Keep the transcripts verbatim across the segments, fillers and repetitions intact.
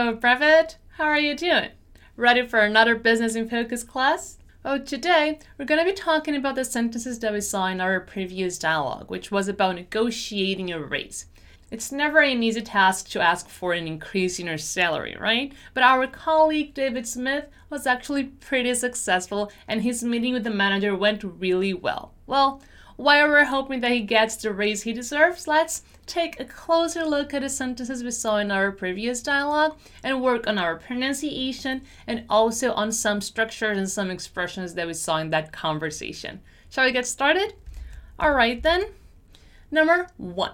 Hello, Brevet. How are you doing? Ready for another Business in Focus class? Oh, today we're going to be talking about the sentences that we saw in our previous dialogue, which was about negotiating a raise. It's never an easy task to ask for an increase in your salary, right? But our colleague David Smith was actually pretty successful and his meeting with the manager went really well. Well, while we're hoping that he gets the raise he deserves, let's take a closer look at the sentences we saw in our previous dialogue and work on our pronunciation and also on some structures and some expressions that we saw in that conversation. Shall we get started? All right then. Number one.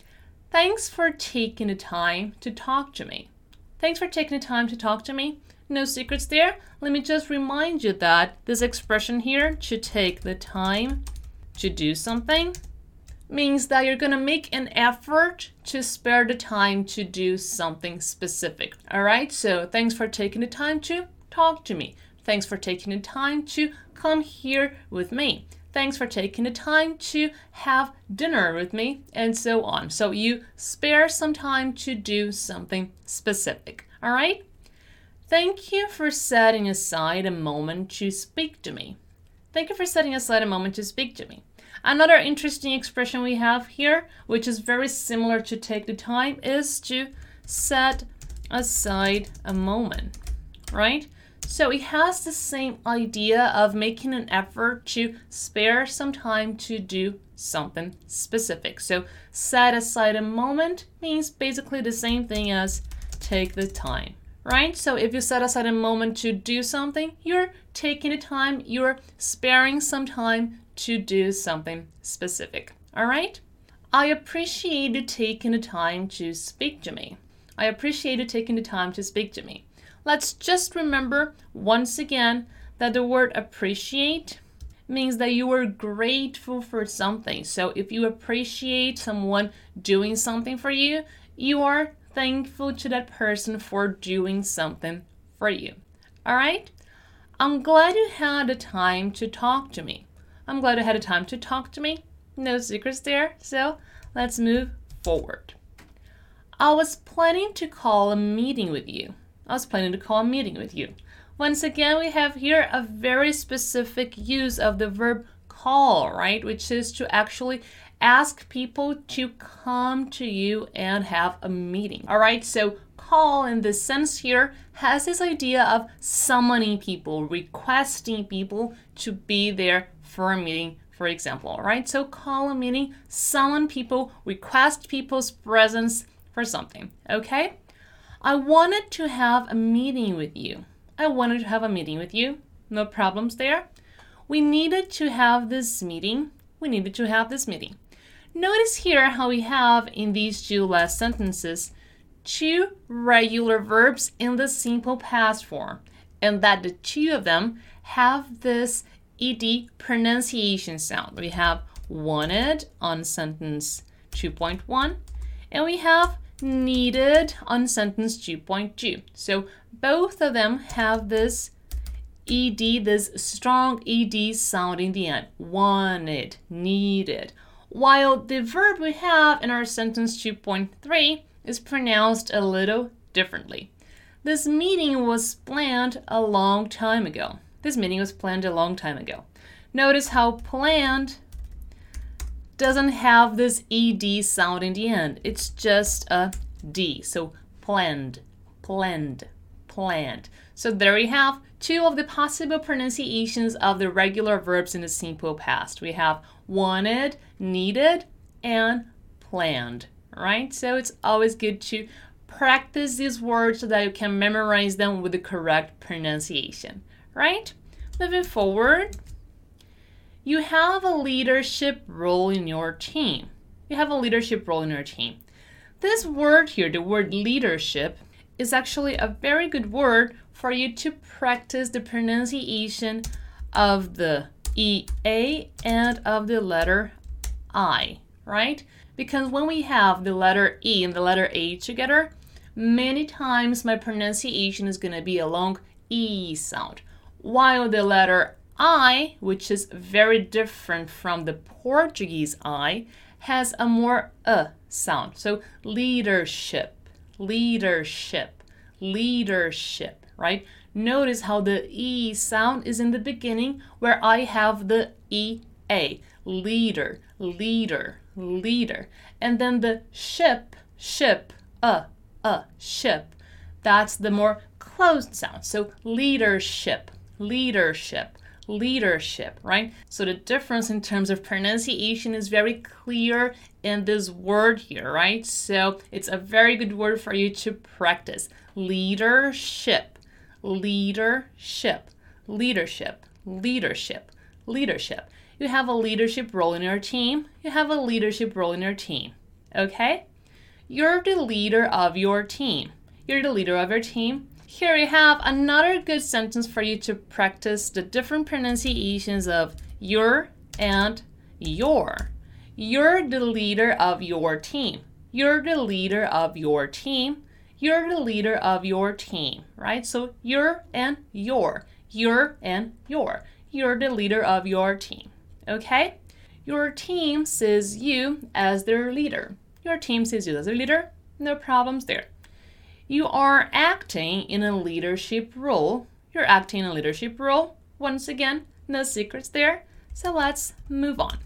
Thanks for taking the time to talk to me. Thanks for taking the time to talk to me. No secrets there. Let me just remind you that this expression here, to take the time to do something, means that you're going to make an effort to spare the time to do something specific. All right, so thanks for taking the time to talk to me. Thanks for taking the time to come here with me. Thanks for taking the time to have dinner with me, and so on. So you spare some time to do something specific. All right? Thank you for setting aside a moment to speak to me. Thank you for setting aside a moment to speak to me. Another interesting expression we have here, which is very similar to take the time, is to set aside a moment, right? So it has the same idea of making an effort to spare some time to do something specific. So set aside a moment means basically the same thing as take the time, right? So if you set aside a moment to do something, you're taking the time, you're sparing some time to do something specific. All right? I appreciate you taking the time to speak to me. I appreciate you taking the time to speak to me. Let's just remember once again that the word appreciate means that you are grateful for something. So if you appreciate someone doing something for you, you are thankful to that person for doing something for you. All right? I'm glad you had the time to talk to me. I'm glad you had the time to talk to me. No secrets there. So let's move forward. I was planning to call a meeting with you. I was planning to call a meeting with you. Once again, we have here a very specific use of the verb call, right? Which is to actually ask people to come to you and have a meeting. All right, so call in this sense here has this idea of summoning people, requesting people to be there for a meeting, for example. All right, so call a meeting, summon people, request people's presence for something. Okay? I wanted to have a meeting with you. I wanted to have a meeting with you. No problems there. We needed to have this meeting. We needed to have this meeting. Notice here how we have in these two last sentences two regular verbs in the simple past form, and that the two of them have this ed pronunciation sound. We have wanted on sentence two point one, and we have needed on sentence two point two. So both of them have this ed, this strong ed sound in the end. Wanted, needed. While the verb we have in our sentence two point three is pronounced a little differently. This meeting was planned a long time ago. This meeting was planned a long time ago. Notice how planned doesn't have this ed sound in the end. It's just a d. So planned, planned, planned. So there we have two of the possible pronunciations of the regular verbs in the simple past. We have wanted, needed, and planned, right? So it's always good to practice these words so that you can memorize them with the correct pronunciation, right? Moving forward, you have a leadership role in your team. You have a leadership role in your team. This word here, the word leadership, is actually a very good word for you to practice the pronunciation of the E A and of the letter I, right? Because when we have the letter E and the letter A together, many times my pronunciation is going to be a long E sound, while the letter I, which is very different from the Portuguese I, has a more uh sound. So leadership, leadership, leadership, right? Notice how the E sound is in the beginning where I have the E A. Leader, leader, leader. And then the ship, ship, uh, uh, ship. That's the more closed sound. So leadership, leadership, leadership, right? So the difference in terms of pronunciation is very clear in this word here, right? So it's a very good word for you to practice. Leadership, leadership, leadership, leadership, leadership. You have a leadership role in your team. You have a leadership role in your team, okay? You're the leader of your team. You're the leader of your team. Here you have another good sentence for you to practice the different pronunciations of your and your. You're the leader of your team. You're the leader of your team. You're the leader of your team, right? So you're and your. You're and your. You're the leader of your team, okay? Your team sees you as their leader. Your team sees you as their leader. No problems there. You are acting in a leadership role. You're acting in a leadership role. Once again, no secrets there. So let's move on.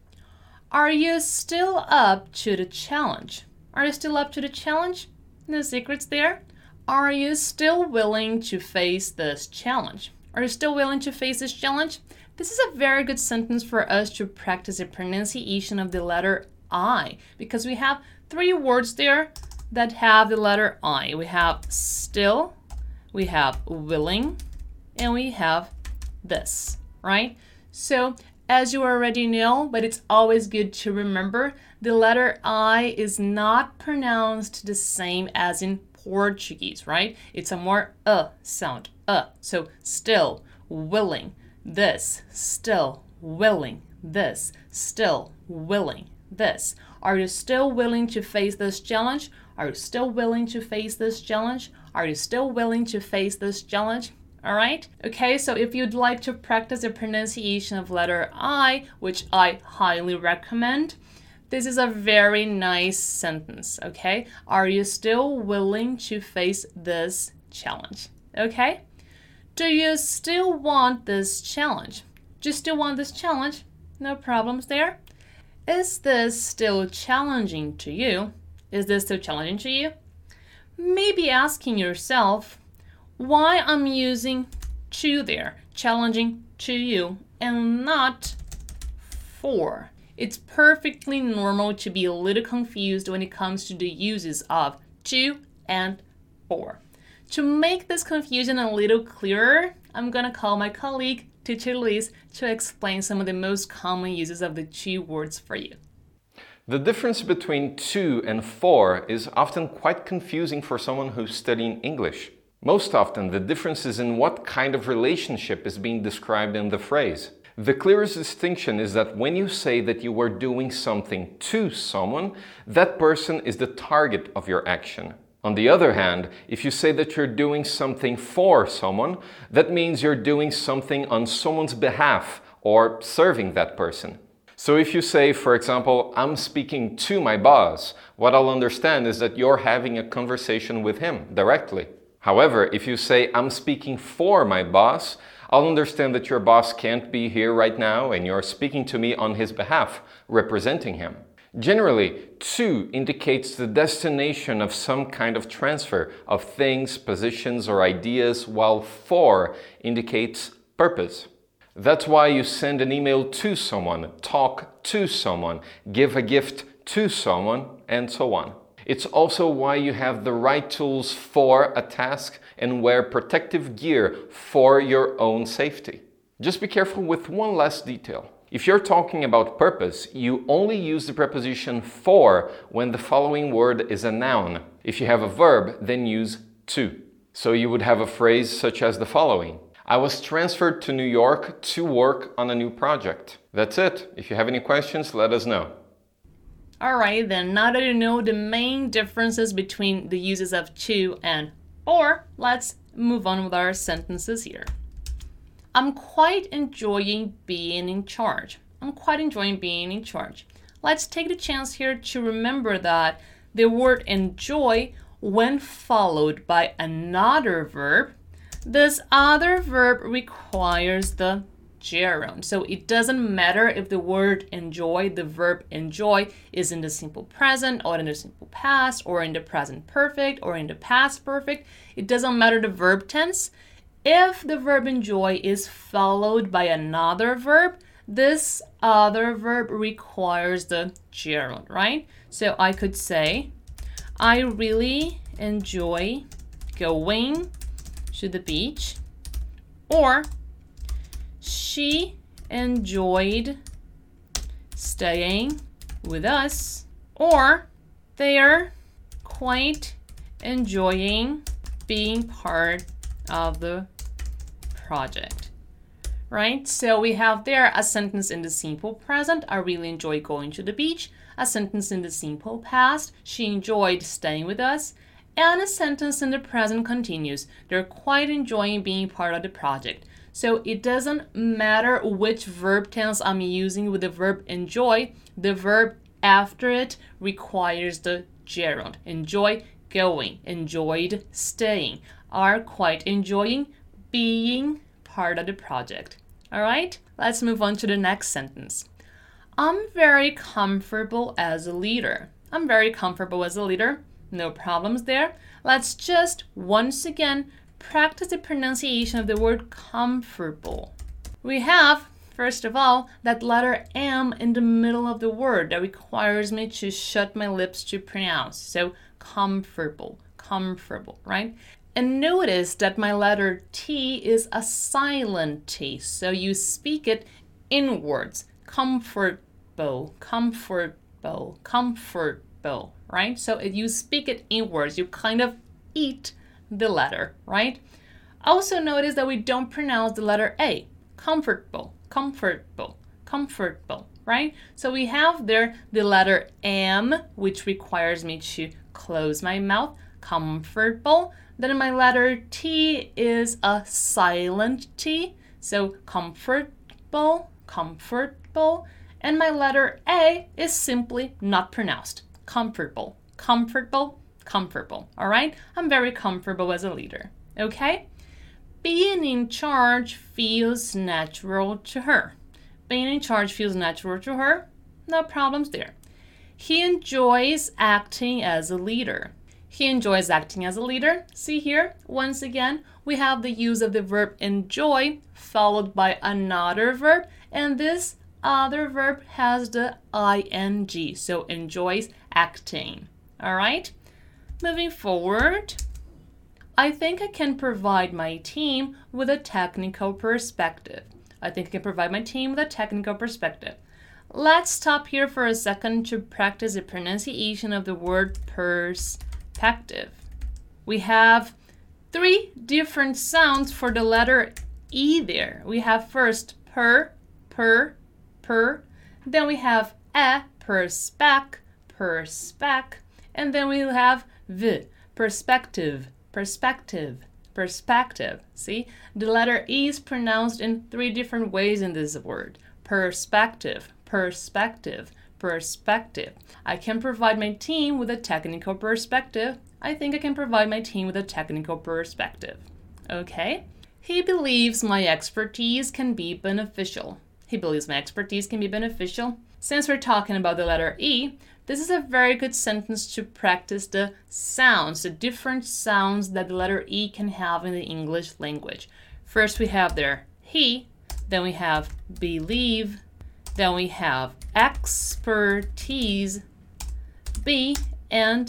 Are you still up to the challenge? Are you still up to the challenge? No secrets there. Are you still willing to face this challenge? Are you still willing to face this challenge? This is a very good sentence for us to practice the pronunciation of the letter I, because we have three words there that have the letter I. We have still, we have willing, and we have this, right? So as you already know, but it's always good to remember, the letter I is not pronounced the same as in Portuguese, right? It's a more uh sound, uh. So still, willing, this, still, willing, this, still, willing, this. Are you still willing to face this challenge? Are you still willing to face this challenge? Are you still willing to face this challenge? All right? Okay, so if you'd like to practice the pronunciation of letter I, which I highly recommend, this is a very nice sentence, okay? Are you still willing to face this challenge? Okay? Do you still want this challenge? Do you still want this challenge? No problems there. Is this still challenging to you? Is this still challenging to you? Maybe asking yourself why I'm using to there, challenging to you, and not for. It's perfectly normal to be a little confused when it comes to the uses of to and for. To make this confusion a little clearer, I'm gonna call my colleague, Teacher Liz, to explain some of the most common uses of the to words for you. The difference between to and for is often quite confusing for someone who's studying English. Most often, the difference is in what kind of relationship is being described in the phrase. The clearest distinction is that when you say that you are doing something to someone, that person is the target of your action. On the other hand, if you say that you're doing something for someone, that means you're doing something on someone's behalf or serving that person. So if you say, for example, I'm speaking to my boss, what I'll understand is that you're having a conversation with him directly. However, if you say, I'm speaking for my boss, I'll understand that your boss can't be here right now and you're speaking to me on his behalf, representing him. Generally, to indicates the destination of some kind of transfer of things, positions, or ideas, while for indicates purpose. That's why you send an email to someone, talk to someone, give a gift to someone, and so on. It's also why you have the right tools for a task and wear protective gear for your own safety. Just be careful with one last detail. If you're talking about purpose, you only use the preposition for when the following word is a noun. If you have a verb, then use to. So you would have a phrase such as the following: I was transferred to New York to work on a new project. That's it. If you have any questions, let us know. All right, then now that you know the main differences between the uses of to and for, let's move on with our sentences here. I'm quite enjoying being in charge. I'm quite enjoying being in charge. Let's take the chance here to remember that the word enjoy when followed by another verb, this other verb requires the gerund. So it doesn't matter if the word enjoy, the verb enjoy, is in the simple present or in the simple past or in the present perfect or in the past perfect. It doesn't matter the verb tense. If the verb enjoy is followed by another verb, this other verb requires the gerund, right? So I could say, I really enjoy going to the beach, or she enjoyed staying with us, or they're quite enjoying being part of the project, right? So we have there a sentence in the simple present, I really enjoy going to the beach, a sentence in the simple past, she enjoyed staying with us, and a sentence in the present continuous, they're quite enjoying being part of the project. So it doesn't matter which verb tense I'm using with the verb enjoy, the verb after it requires the gerund. Enjoy going, enjoyed staying, are quite enjoying being part of the project. All right, let's move on to the next sentence. I'm very comfortable as a leader. I'm very comfortable as a leader. No problems there. Let's just once again practice the pronunciation of the word comfortable. We have, first of all, that letter M in the middle of the word that requires me to shut my lips to pronounce. So comfortable, comfortable, right? And notice that my letter T is a silent T, so you speak it inwards. Comfortable, comfortable, comfortable, right? So if you speak it inwards, you kind of eat the letter, right? Also notice that we don't pronounce the letter A. Comfortable, comfortable, comfortable, right? So we have there the letter M, which requires me to close my mouth. Comfortable. Then my letter T is a silent T, so comfortable, comfortable. And my letter A is simply not pronounced. Comfortable, comfortable, comfortable. All right? I'm very comfortable as a leader. Okay? Being in charge feels natural to her. Being in charge feels natural to her. No problems there. He enjoys acting as a leader. He enjoys acting as a leader. See here, once again, we have the use of the verb enjoy followed by another verb, and this other verb has the ing, so enjoys acting. All right, moving forward. I think I can provide my team with a technical perspective. I think I can provide my team with a technical perspective. Let's stop here for a second to practice the pronunciation of the word perspective. We have three different sounds for the letter E there. We have first per, per, per. Then we have e, perspec, perspec. And then we have v, perspective, perspective, perspective. See, the letter E is pronounced in three different ways in this word. Perspective, perspective, perspective. I can provide my team with a technical perspective. I think I can provide my team with a technical perspective. Okay? He believes my expertise can be beneficial. He believes my expertise can be beneficial. Since we're talking about the letter E, this is a very good sentence to practice the sounds, the different sounds that the letter E can have in the English language. First we have there he, then we have believe, then we have expertise, be, and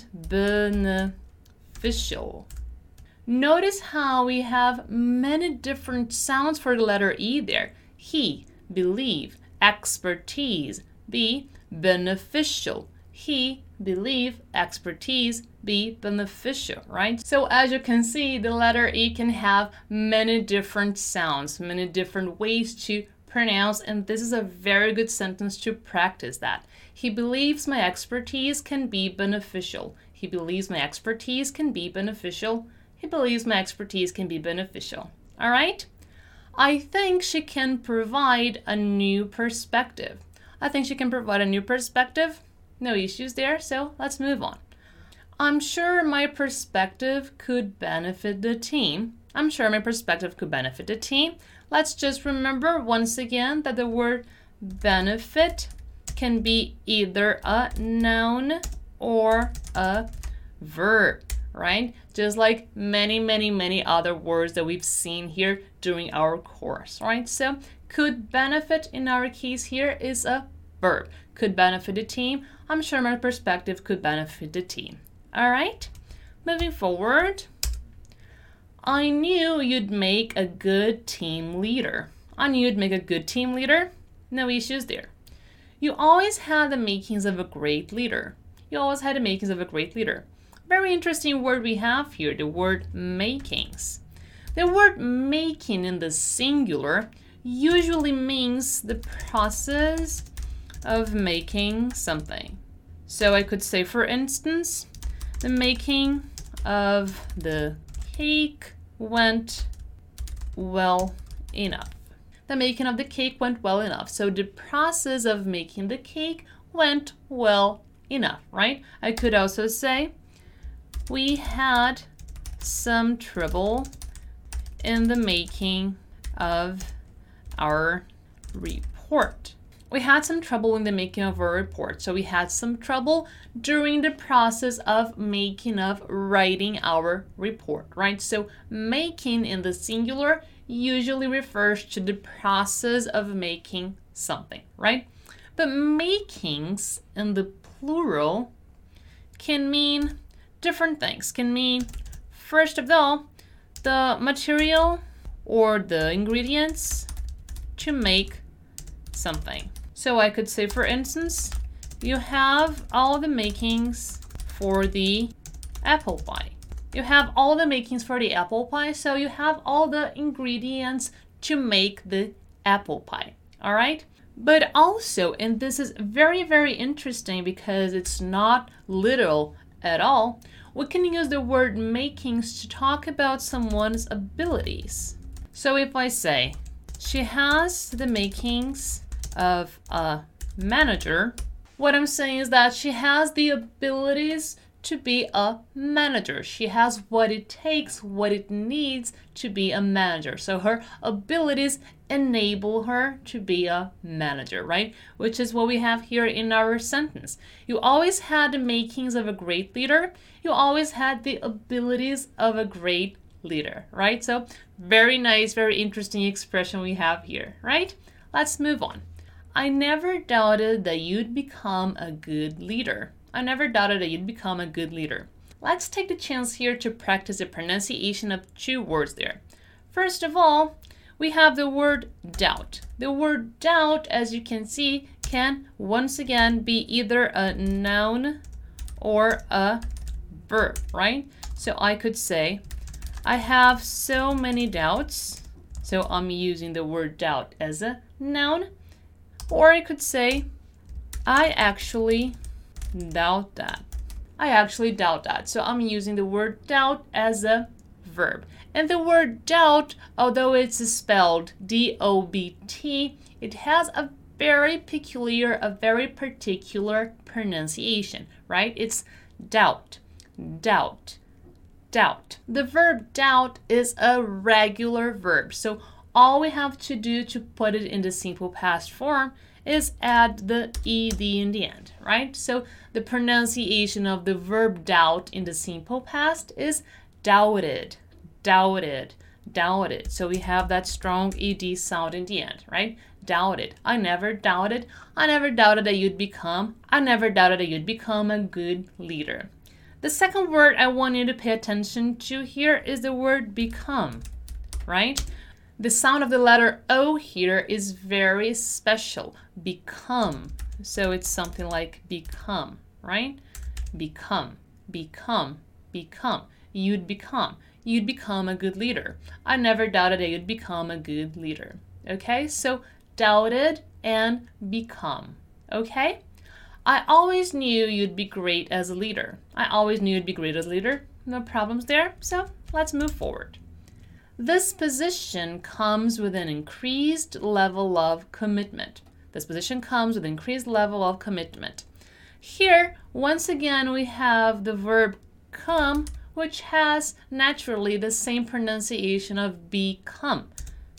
beneficial. Notice how we have many different sounds for the letter E there. He, believe, expertise, be, beneficial. He, believe, expertise, be, beneficial, right? So as you can see, the letter E can have many different sounds, many different ways to pronounce, and this is a very good sentence to practice that. He believes my expertise can be beneficial. He believes my expertise can be beneficial. He believes my expertise can be beneficial. All right? I think she can provide a new perspective. I think she can provide a new perspective. No issues there, so let's move on. I'm sure my perspective could benefit the team. I'm sure my perspective could benefit the team. Let's just remember once again that the word benefit can be either a noun or a verb, right? Just like many, many, many other words that we've seen here during our course, right? So could benefit in our case here is a verb. Could benefit the team. I'm sure my perspective could benefit the team. All right, moving forward. I knew you'd make a good team leader. I knew you'd make a good team leader. No issues there. You always had the makings of a great leader. You always had the makings of a great leader. Very interesting word we have here, the word makings. The word making in the singular usually means the process of making something. So I could say, for instance, the making of the cake went well enough. The making of the cake went well enough. So the process of making the cake went well enough, right? I could also say, we had some trouble in the making of our report. We had some trouble in the making of our report. So we had some trouble during the process of making of writing our report, right? So making in the singular usually refers to the process of making something, right? But makings in the plural can mean different things. Can mean, first of all, the material or the ingredients to make something. So I could say, for instance, you have all the makings for the apple pie. You have all the makings for the apple pie, so you have all the ingredients to make the apple pie, all right? But also, and this is very, very interesting because it's not literal at all, we can use the word makings to talk about someone's abilities. So if I say, she has the makings of a manager, what I'm saying is that she has the abilities to be a manager. She has what it takes, what it needs to be a manager. So her abilities enable her to be a manager, right? Which is what we have here in our sentence. You always had the makings of a great leader. You always had the abilities of a great leader, right? So very nice, very interesting expression we have here, right? Let's move on. I never doubted that you'd become a good leader. I never doubted that you'd become a good leader. Let's take the chance here to practice the pronunciation of two words there. First of all, we have the word doubt. The word doubt, as you can see, can once again be either a noun or a verb, right? So I could say, I have so many doubts. So I'm using the word doubt as a noun. Or I could say, I actually doubt that. I actually doubt that. So I'm using the word doubt as a verb. And the word doubt, although it's spelled D O B T, it has a very peculiar, a very particular pronunciation, right? It's doubt, doubt, doubt. The verb doubt is a regular verb. So all we have to do to put it in the simple past form is add the ed in the end, right? So the pronunciation of the verb doubt in the simple past is doubted, doubted, doubted. So we have that strong ed sound in the end, right? Doubted. I never doubted. I never doubted that you'd become. I never doubted that you'd become a good leader. The second word I want you to pay attention to here is the word become, right? The sound of the letter O here is very special. Become. So it's something like become, right? Become, become, become. You'd become. You'd become a good leader. I never doubted that you'd become a good leader. Okay, so doubted and become. Okay? I always knew you'd be great as a leader. I always knew you'd be great as a leader. No problems there. So let's move forward. This position comes with an increased level of commitment. This position comes with increased level of commitment. Here, once again, we have the verb come, which has naturally the same pronunciation of become.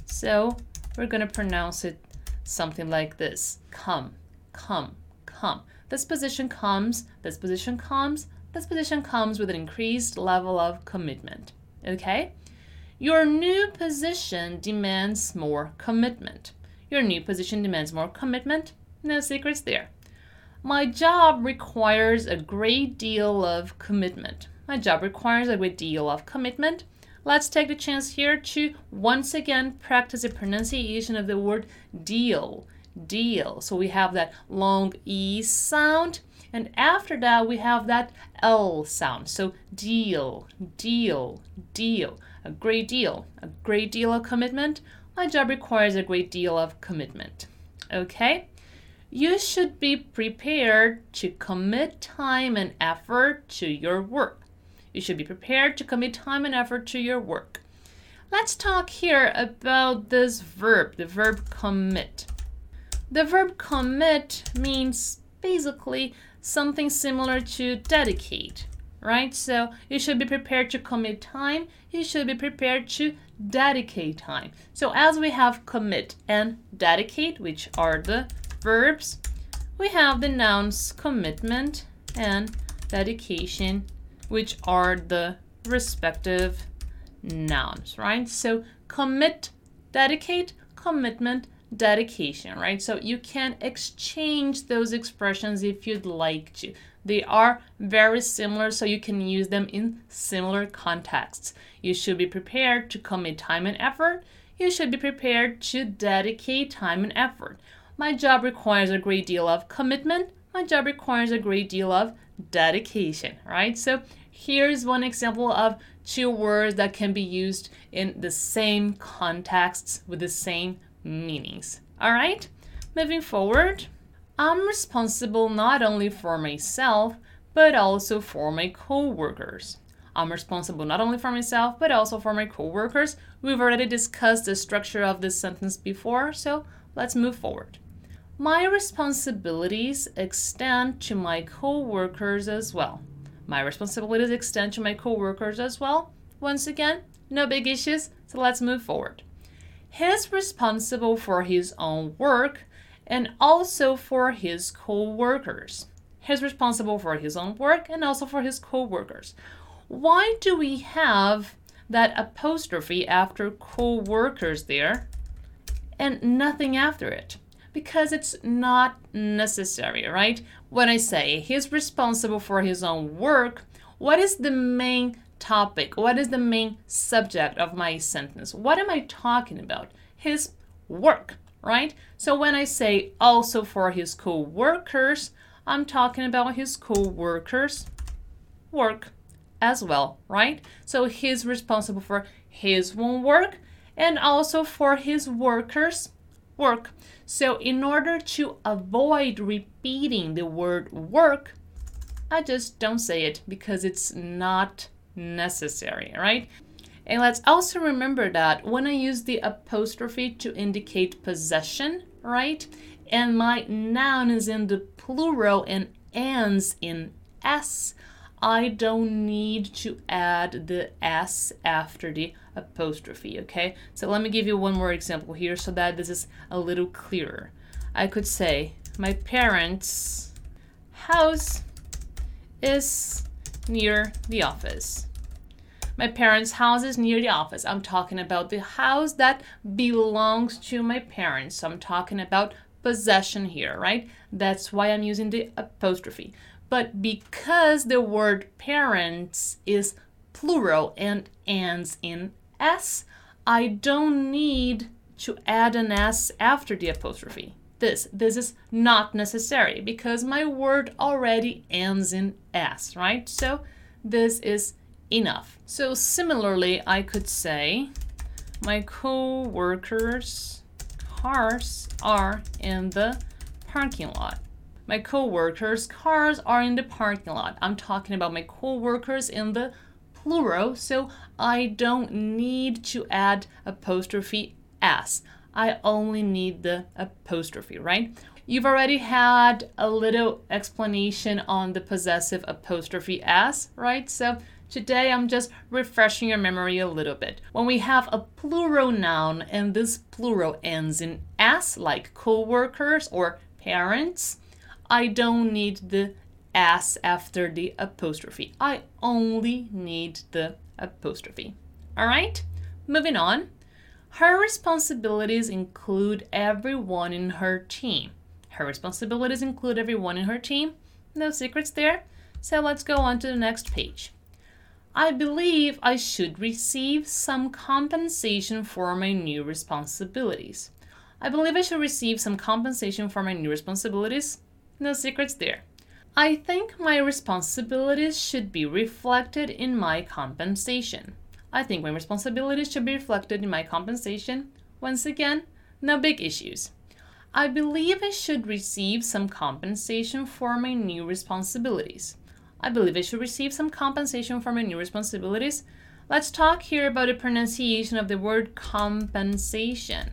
So we're going to pronounce it something like this. Come, come, come. This position comes, this position comes, this position comes with an increased level of commitment. Okay? Your new position demands more commitment. Your new position demands more commitment. No secrets there. My job requires a great deal of commitment. My job requires a great deal of commitment. Let's take the chance here to once again practice the pronunciation of the word deal. Deal. So we have that long E sound, and after that we have that L sound. So deal, deal, deal. A great deal, a great deal of commitment. My job requires a great deal of commitment. Okay? You should be prepared to commit time and effort to your work. You should be prepared to commit time and effort to your work. Let's talk here about this verb, the verb commit. The verb commit means basically something similar to dedicate, right? So you should be prepared to commit time. You should be prepared to dedicate time. So as we have commit and dedicate, which are the verbs, we have the nouns commitment and dedication, which are the respective nouns, right? So commit, dedicate, commitment, dedication, right? So you can exchange those expressions if you'd like to. They are very similar, so you can use them in similar contexts. You should be prepared to commit time and effort. You should be prepared to dedicate time and effort. My job requires a great deal of commitment. My job requires a great deal of dedication, right? So here's one example of two words that can be used in the same contexts with the same meanings. All right, moving forward. I'm responsible not only for myself, but also for my co-workers. I'm responsible not only for myself, but also for my co-workers. We've already discussed the structure of this sentence before, so let's move forward. My responsibilities extend to my co-workers as well. My responsibilities extend to my co-workers as well. Once again, no big issues, so let's move forward. He's responsible for his own work and also for his co-workers. He's responsible for his own work and also for his co-workers. Why do we have that apostrophe after co-workers there and nothing after it? Because it's not necessary, right? When I say he's responsible for his own work, what is the main topic? What is the main subject of my sentence? What am I talking about? His work, right? So when I say also for his co-workers, I'm talking about his co-workers' work as well, right? So he's responsible for his own work and also for his workers' work. So in order to avoid repeating the word work, I just don't say it because it's not necessary, right? And let's also remember that when I use the apostrophe to indicate possession, right? And my noun is in the plural and ends in S, I don't need to add the S after the apostrophe, okay? So let me give you one more example here so that this is a little clearer. I could say, my parents' house is near the office. My parents' house is near the office. I'm talking about the house that belongs to my parents. So I'm talking about possession here, right? That's why I'm using the apostrophe. But because the word parents is plural and ends in S, I don't need to add an S after the apostrophe. This, this is not necessary because my word already ends in S, right? So this is enough. So similarly, I could say my co-workers' cars are in the parking lot. My co-workers' cars are in the parking lot. I'm talking about my co-workers in the plural, so I don't need to add apostrophe S. I only need the apostrophe, right? You've already had a little explanation on the possessive apostrophe s, right? So today I'm just refreshing your memory a little bit. When we have a plural noun and this plural ends in s, like co-workers or parents, I don't need the s after the apostrophe. I only need the apostrophe. All right, moving on. Her responsibilities include everyone in her team. Her responsibilities include everyone in her team. No secrets there. So let's go on to the next page. I believe I should receive some compensation for my new responsibilities. I believe I should receive some compensation for my new responsibilities. No secrets there. I think my responsibilities should be reflected in my compensation. I think my responsibilities should be reflected in my compensation. Once again, no big issues. I believe I should receive some compensation for my new responsibilities. I believe I should receive some compensation for my new responsibilities. Let's talk here about the pronunciation of the word compensation.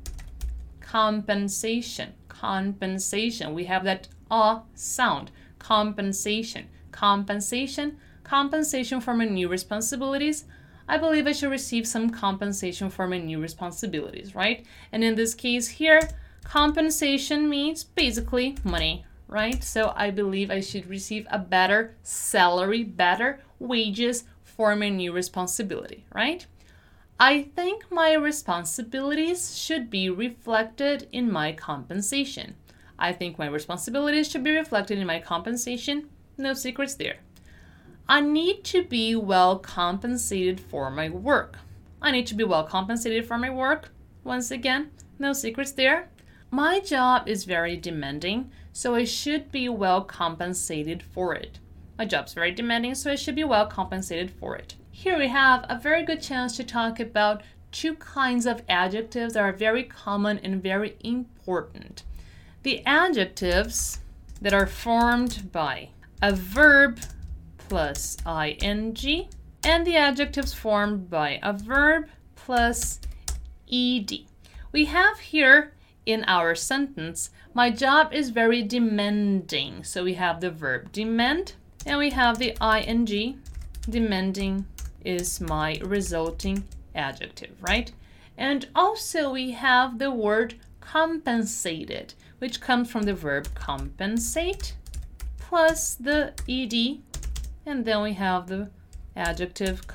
Compensation, compensation. We have that ah sound. Compensation, compensation, compensation for my new responsibilities. I believe I should receive some compensation for my new responsibilities, right? And in this case here, compensation means basically money, right? So I believe I should receive a better salary, better wages for my new responsibility, right? I think my responsibilities should be reflected in my compensation. I think my responsibilities should be reflected in my compensation. No secrets there. I need to be well compensated for my work. I need to be well compensated for my work. Once again, no secrets there. My job is very demanding, so I should be well compensated for it. My job's very demanding, so I should be well compensated for it. Here we have a very good chance to talk about two kinds of adjectives that are very common and very important. The adjectives that are formed by a verb plus ing and the adjectives formed by a verb plus ed. We have here in our sentence, my job is very demanding. So we have the verb demand and we have the ing. Demanding is my resulting adjective, right? And also we have the word compensated, which comes from the verb compensate plus the ed, and then we have the adjective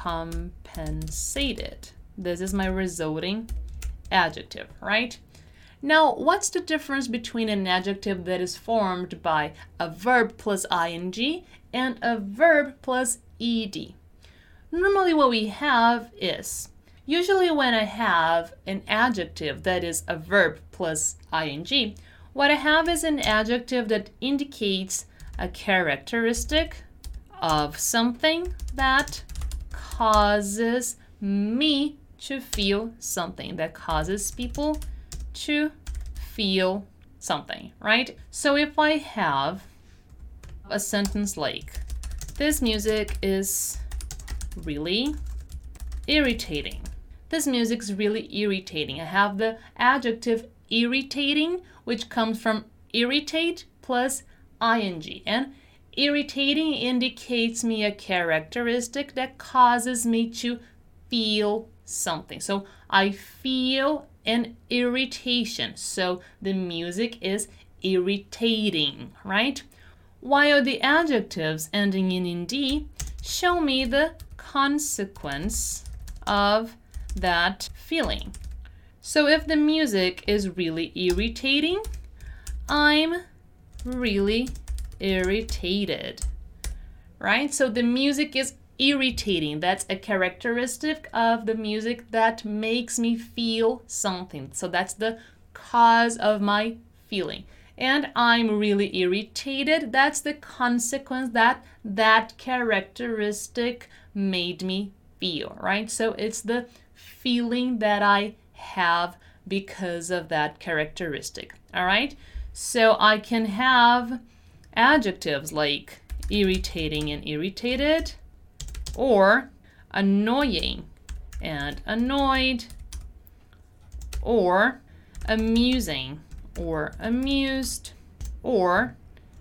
compensated. This is my resulting adjective, right? Now, what's the difference between an adjective that is formed by a verb plus ing and a verb plus ed? Normally what we have is, usually when I have an adjective that is a verb plus ing, what I have is an adjective that indicates a characteristic of something that causes me to feel something, that causes people to feel something, right? So if I have a sentence like, this music is really irritating. This music is really irritating. I have the adjective irritating, which comes from irritate plus ing. And irritating indicates me a characteristic that causes me to feel something. So I feel an irritation. So the music is irritating, right? While the adjectives ending in ing show me the consequence of that feeling. So if the music is really irritating, I'm really irritated, right? So the music is irritating. That's a characteristic of the music that makes me feel something. So that's the cause of my feeling. And I'm really irritated. That's the consequence that that characteristic made me feel, right? So it's the feeling that I have because of that characteristic, all right? So I can have adjectives like irritating and irritated, or annoying and annoyed, or amusing or amused, or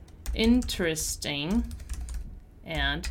interesting and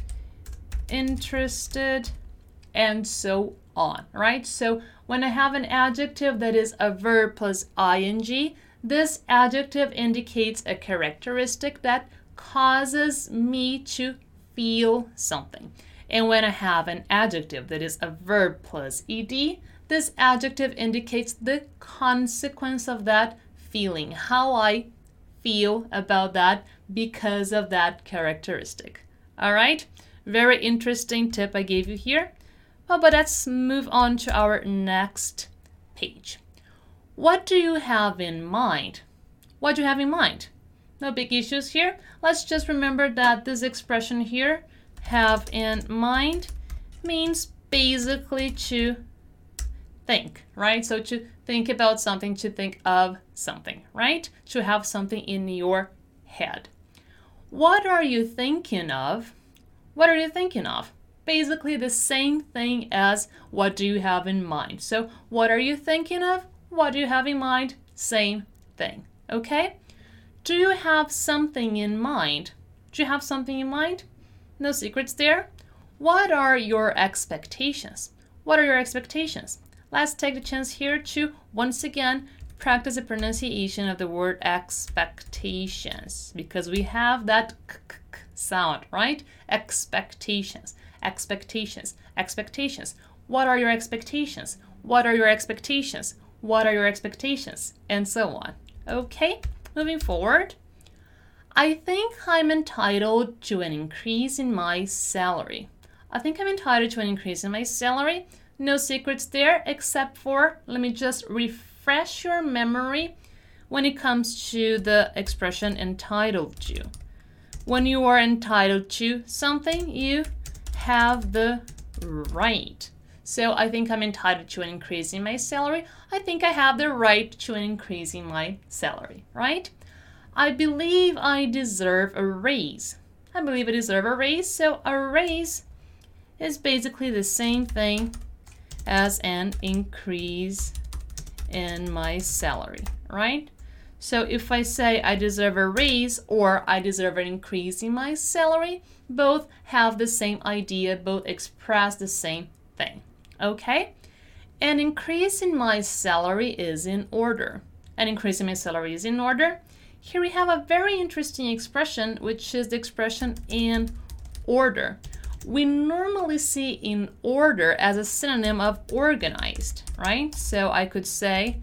interested, and so on, right? So when I have an adjective that is a verb plus ing, this adjective indicates a characteristic that causes me to feel something. And when I have an adjective that is a verb plus ed, this adjective indicates the consequence of that feeling, how I feel about that because of that characteristic. All right? Very interesting tip I gave you here. Well, but let's move on to our next page. What do you have in mind? What do you have in mind? No big issues here. Let's just remember that this expression here, have in mind, means basically to think, right? So to think about something, to think of something, right? To have something in your head. What are you thinking of? What are you thinking of? Basically the same thing as what do you have in mind. So what are you thinking of? What do you have in mind? Same thing, okay? Do you have something in mind? Do you have something in mind? No secrets there. What are your expectations? What are your expectations? Let's take the chance here to, once again, practice the pronunciation of the word expectations, because we have that k -k -k sound, right? Expectations, expectations, expectations. What are your expectations? What are your expectations? What are your expectations? And so on. Okay, moving forward. I think I'm entitled to an increase in my salary. I think I'm entitled to an increase in my salary. No secrets there, except for, let me just refresh your memory when it comes to the expression entitled to. When you are entitled to something, you have the right. So I think I'm entitled to an increase in my salary. I think I have the right to an increase in my salary, right? I believe I deserve a raise. I believe I deserve a raise. So a raise is basically the same thing as an increase in my salary, right? So if I say I deserve a raise or I deserve an increase in my salary, both have the same idea, both express the same thing, okay? An increase in my salary is in order. An increase in my salary is in order. Here we have a very interesting expression, which is the expression in order. We normally see in order as a synonym of organized, right? So I could say,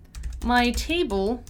my table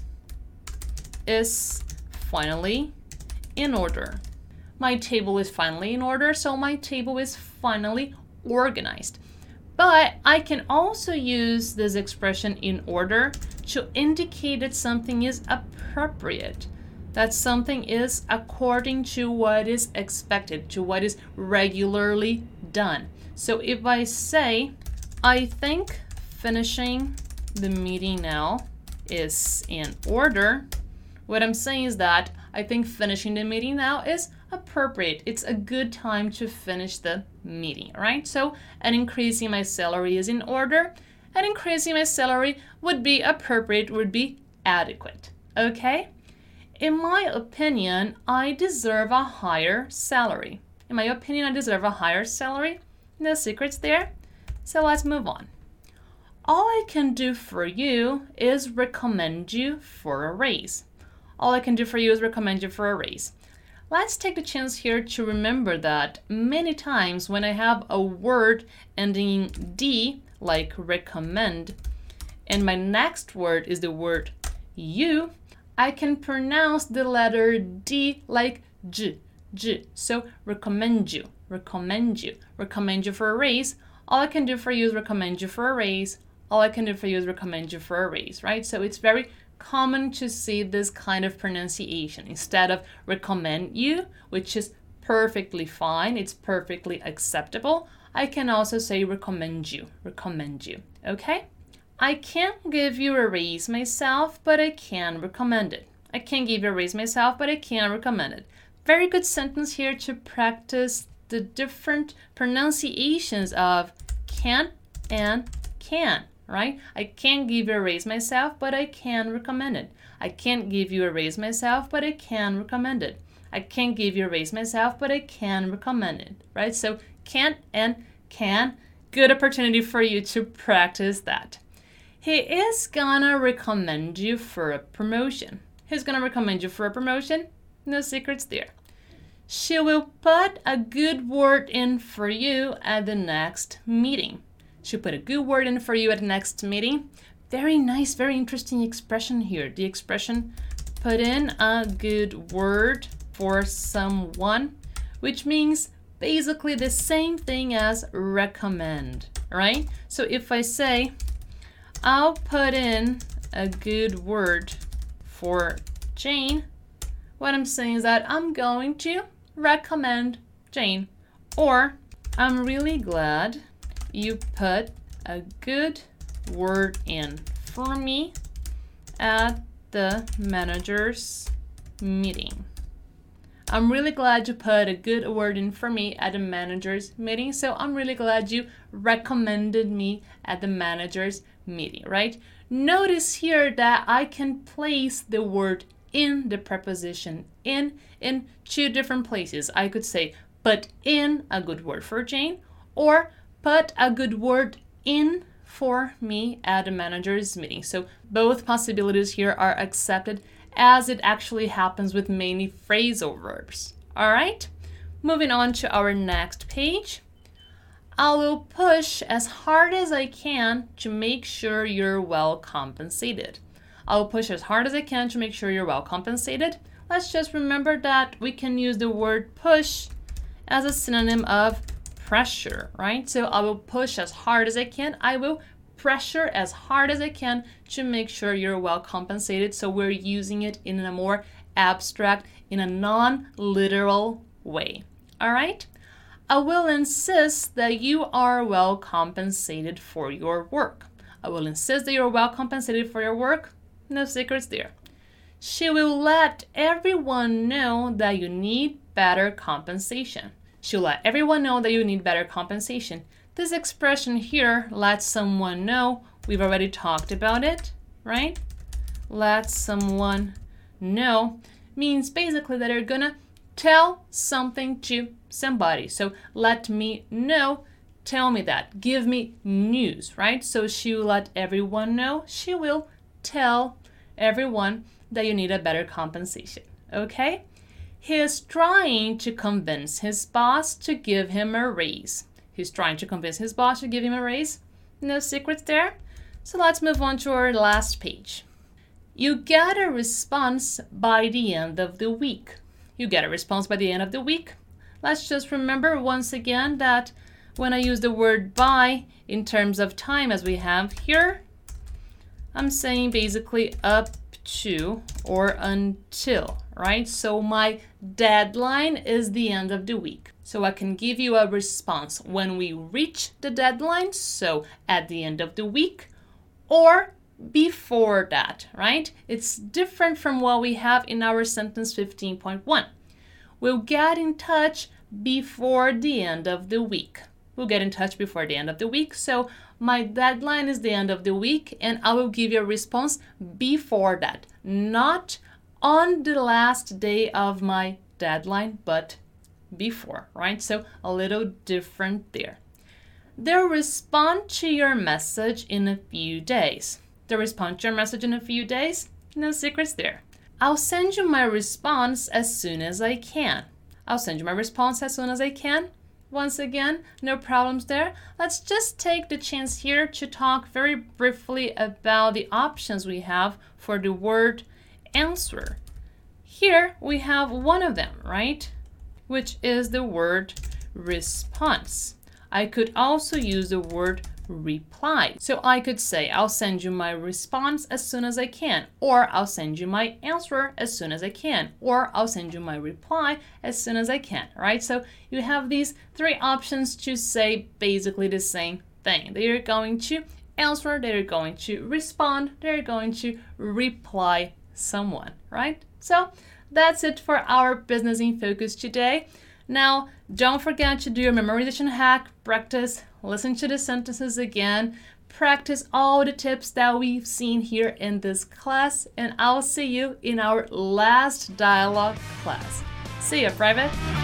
is finally in order. My table is finally in order, so my table is finally organized. But I can also use this expression in order to indicate that something is appropriate, that something is according to what is expected, to what is regularly done. So if I say, I think finishing the meeting now is in order, what I'm saying is that I think finishing the meeting now is appropriate. It's a good time to finish the meeting, right? So an increase in my salary is in order. An increase in my salary would be appropriate, would be adequate, okay? In my opinion, I deserve a higher salary. In my opinion, I deserve a higher salary. No secrets there. So let's move on. All I can do for you is recommend you for a raise. All I can do for you is recommend you for a raise. Let's take the chance here to remember that many times when I have a word ending in D, like recommend, and my next word is the word you, I can pronounce the letter D like J, J. So recommend you, recommend you, recommend you for a raise. All I can do for you is recommend you for a raise. All I can do for you is recommend you for a raise, right? So it's very common to see this kind of pronunciation. Instead of recommend you, which is perfectly fine, it's perfectly acceptable, I can also say recommend you, recommend you, okay? I can't give you a raise myself, but I can recommend it. I can't give you a raise myself, but I can recommend it. Very good sentence here to practice the different pronunciations of can and can, right? I can't give you a raise myself, but I can recommend it. I can't give you a raise myself, but I can recommend it. I can't give you a raise myself, but I can recommend it, right? So can't and can, good opportunity for you to practice that. He is gonna recommend you for a promotion. He's gonna recommend you for a promotion. No secrets there. She will put a good word in for you at the next meeting. She'll put a good word in for you at the next meeting. Very nice, very interesting expression here. The expression put in a good word for someone, which means basically the same thing as recommend, right? So if I say, I'll put in a good word for Jane, what I'm saying is that I'm going to recommend Jane. Or, I'm really glad you put a good word in for me at the manager's meeting. I'm really glad you put a good word in for me at the manager's meeting. So I'm really glad you recommended me at the manager's meeting, right? Notice here that I can place the word in the preposition in in two different places. I could say put in a good word for Jane, or put a good word in for me at the manager's meeting. So both possibilities here are accepted, as it actually happens with many phrasal verbs. All right, moving on to our next page. I will push as hard as I can to make sure you're well compensated. I will push as hard as I can to make sure you're well compensated. Let's just remember that we can use the word push as a synonym of pressure, right? So I will push as hard as I can. I will pressure as hard as I can to make sure you're well compensated. So we're using it in a more abstract, in a non-literal way. All right? I will insist that you are well compensated for your work. I will insist that you're well compensated for your work. No secrets there. She will let everyone know that you need better compensation. She'll let everyone know that you need better compensation. This expression here, let someone know, we've already talked about it, right? Let someone know means basically that you're gonna tell something to somebody. So let me know, tell me that, give me news, right? So she will let everyone know, she will tell everyone that you need a better compensation, okay? He is trying to convince his boss to give him a raise. He's trying to convince his boss to give him a raise. No secrets there. So let's move on to our last page. You get a response by the end of the week. You get a response by the end of the week. Let's just remember once again that when I use the word by in terms of time as we have here, I'm saying basically up to or until, right? So my deadline is the end of the week. So I can give you a response when we reach the deadline, so at the end of the week, or before that, right? It's different from what we have in our sentence fifteen point one. We'll get in touch before the end of the week. We'll get in touch before the end of the week. So my deadline is the end of the week, and I will give you a response before that. Not on the last day of my deadline, but before, right? So a little different there. They'll respond to your message in a few days. They'll respond to your message in a few days. No secrets there. I'll send you my response as soon as I can. I'll send you my response as soon as I can. Once again, no problems there. Let's just take the chance here to talk very briefly about the options we have for the word answer. Here we have one of them, right? Which is the word response. I could also use the word reply. So I could say, I'll send you my response as soon as I can, or I'll send you my answer as soon as I can, or I'll send you my reply as soon as I can, right? So you have these three options to say basically the same thing. They're going to answer, they're going to respond, they're going to reply someone, right? So that's it for our Business in Focus today. Now, don't forget to do your memorization hack, practice, listen to the sentences again, practice all the tips that we've seen here in this class, and I'll see you in our last dialogue class. See ya, Private!